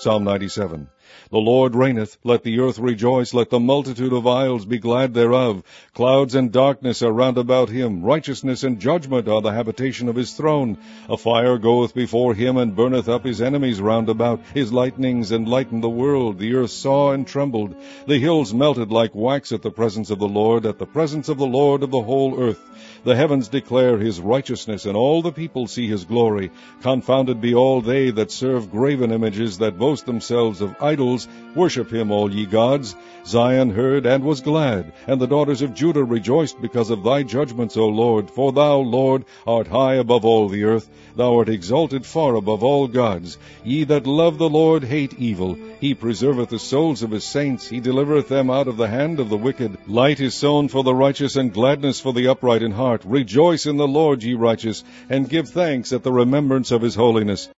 Psalm 97. The Lord reigneth, let the earth rejoice, let the multitude of isles be glad thereof. Clouds and darkness are round about him, righteousness and judgment are the habitation of his throne. A fire goeth before him, and burneth up his enemies round about. His lightnings enlightened the world, the earth saw and trembled. The hills melted like wax at the presence of the Lord of the whole earth. The heavens declare his righteousness, and all the people see his glory. Confounded be all they that serve graven images, that boast themselves of idols. Worship him, all ye gods. Zion heard and was glad, and the daughters of Judah rejoiced because of thy judgments, O Lord. For thou, Lord, art high above all the earth. Thou art exalted far above all gods. Ye that love the Lord hate evil. He preserveth the souls of his saints. He delivereth them out of the hand of the wicked. Light is sown for the righteous, and gladness for the upright in heart. Rejoice in the Lord, ye righteous, and give thanks at the remembrance of his holiness.